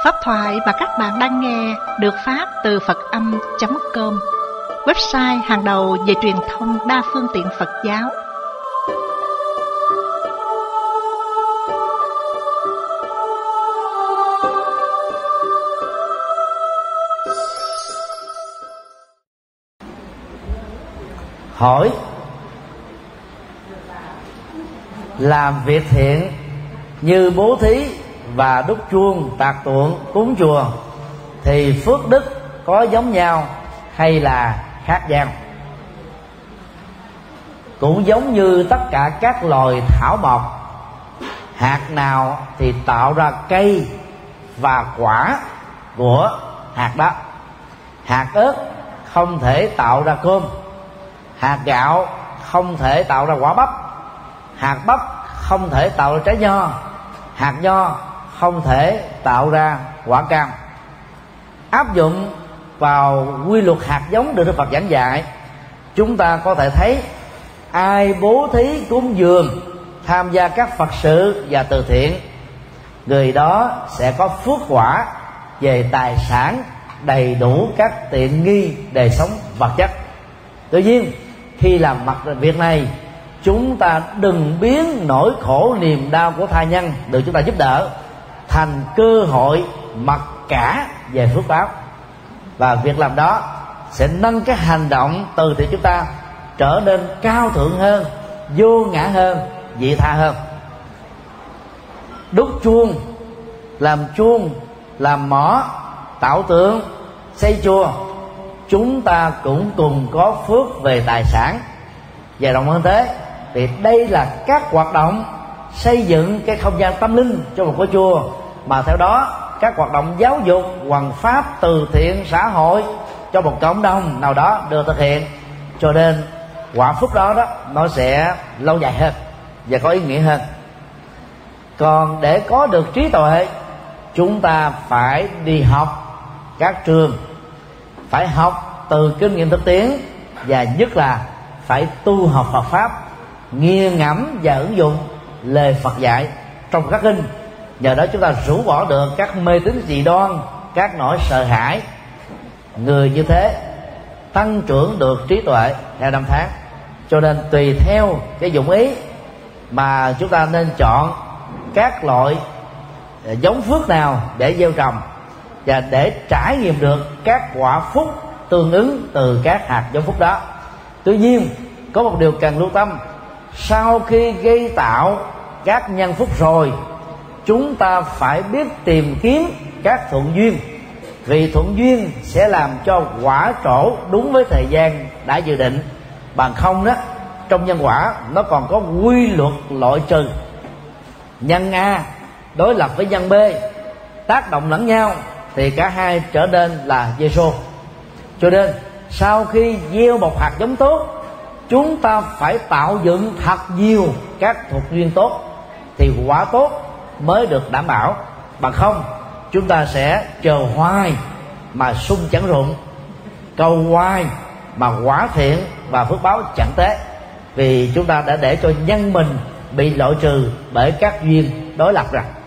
Pháp thoại mà các bạn đang nghe được phát từ Phật-âm.com, website hàng đầu về truyền thông đa phương tiện Phật giáo. Hỏi: làm việc thiện như bố thí và đúc chuông, tạc tượng, cúng chùa thì phước đức có giống nhau hay là khác nhau? Cũng giống như tất cả các loài thảo mộc, hạt nào thì tạo ra cây và quả của hạt đó. Hạt ớt không thể tạo ra cơm, hạt gạo không thể tạo ra quả bắp, hạt bắp không thể tạo ra trái nho, hạt nho không thể tạo ra quả cam. Áp dụng vào quy luật hạt giống được Đức Phật giảng dạy, chúng ta có thể thấy ai bố thí cúng dường, tham gia các Phật sự và từ thiện, người đó sẽ có phước quả về tài sản, đầy đủ các tiện nghi đời sống vật chất. Tuy nhiên, khi làm mặt việc này, chúng ta đừng biến nỗi khổ niềm đau của tha nhân được chúng ta giúp đỡ thành cơ hội mặc cả về phước báo, và việc làm đó sẽ nâng cái hành động từ thiện chúng ta trở nên cao thượng hơn, vô ngã hơn, vị tha hơn. Đúc chuông, làm mỏ, tạo tượng, xây chùa, chúng ta cũng cùng có phước về tài sản. Và rộng hơn thế thì đây là các hoạt động xây dựng cái không gian tâm linh cho một ngôi chùa, mà theo đó các hoạt động giáo dục, hoằng pháp, từ thiện, xã hội cho một cộng đồng nào đó được thực hiện. Cho nên quả phúc đó nó sẽ lâu dài hơn và có ý nghĩa hơn. Còn để có được trí tuệ, chúng ta phải đi học các trường, phải học từ kinh nghiệm thực tiễn, và nhất là phải tu học Phật pháp, nghiền ngẫm và ứng dụng lời Phật dạy trong các kinh. Nhờ đó chúng ta rũ bỏ được các mê tín dị đoan, các nỗi sợ hãi. Người như thế tăng trưởng được trí tuệ theo năm tháng. Cho nên tùy theo cái dụng ý mà chúng ta nên chọn các loại giống phước nào để gieo trồng, và để trải nghiệm được các quả phúc tương ứng từ các hạt giống phúc đó. Tuy nhiên, có một điều cần lưu tâm: sau khi gây tạo các nhân phúc rồi, chúng ta phải biết tìm kiếm các thuận duyên, vì thuận duyên sẽ làm cho quả trổ đúng với thời gian đã dự định. Bằng không đó, trong nhân quả nó còn có quy luật loại trừ. Nhân A đối lập với nhân B, tác động lẫn nhau thì cả hai trở nên là Giê-xô. Cho nên sau khi gieo một hạt giống tốt, chúng ta phải tạo dựng thật nhiều các thuộc duyên tốt thì quả tốt mới được đảm bảo. Bằng không, chúng ta sẽ chờ hoài mà sung chẳng rụng, cầu hoài mà quả thiện và phước báo chẳng tế, vì chúng ta đã để cho nhân mình bị loại trừ bởi các duyên đối lập rồi.